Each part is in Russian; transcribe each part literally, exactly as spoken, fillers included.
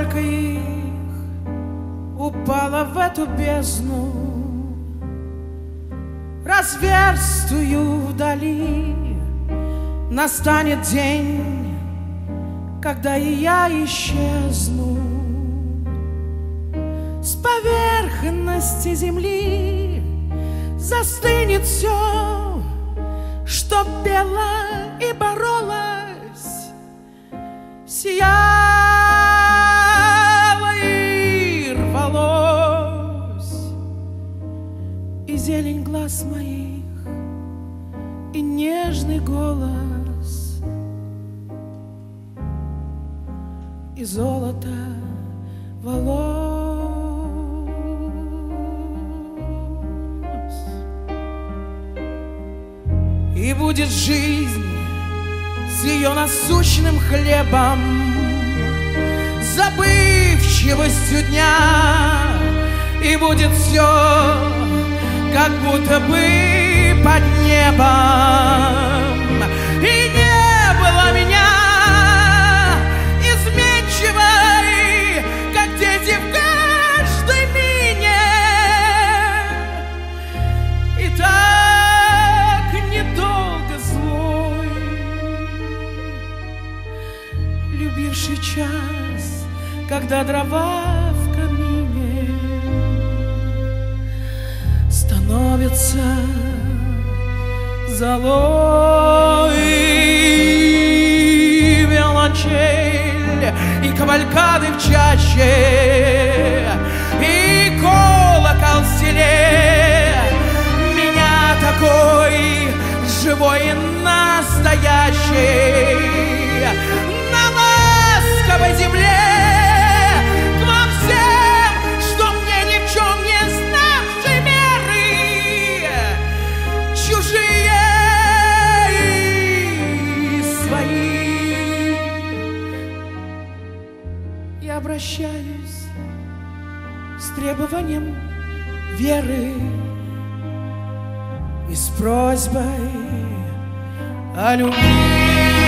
Сколько их упало в эту бездну, разверстую вдали. Настанет день, когда и я исчезну с поверхности земли. Застынет все, что пело и боролось, сияло и рвалось. И зелень глаз моих, и нежный голос, и золото волос. И будет жизнь с ее насущным хлебом, забывчивостью дня, и будет все, как будто бы под небом. И не было меня изменчивой, как дети в каждой мине. И так недолго злой, любивший час, когда дрова в камине становится золой. Виолончель и кавалькады в чаще, и колокол в селе меня такой живой и настоящий на ласковой земле. Я обращаюсь с требованием веры и с просьбой о любви.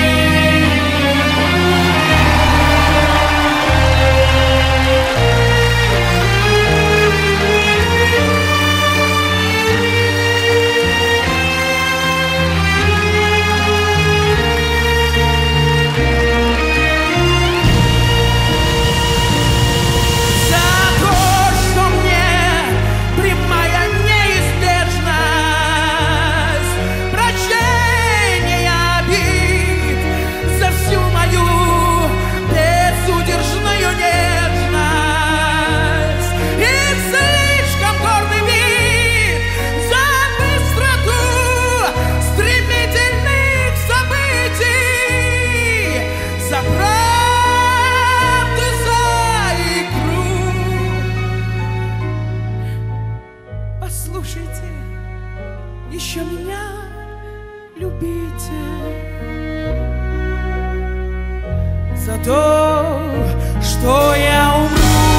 Послушайте, еще меня любите за то, что я умру.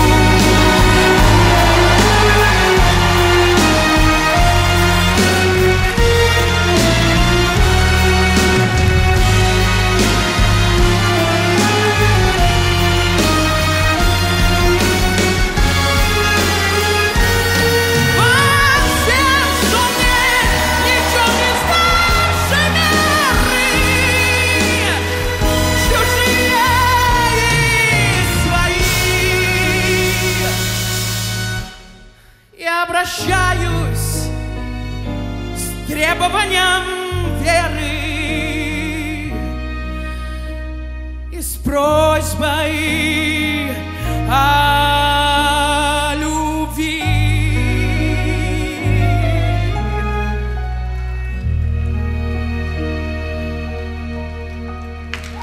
Обращаюсь с требованием веры и с просьбой о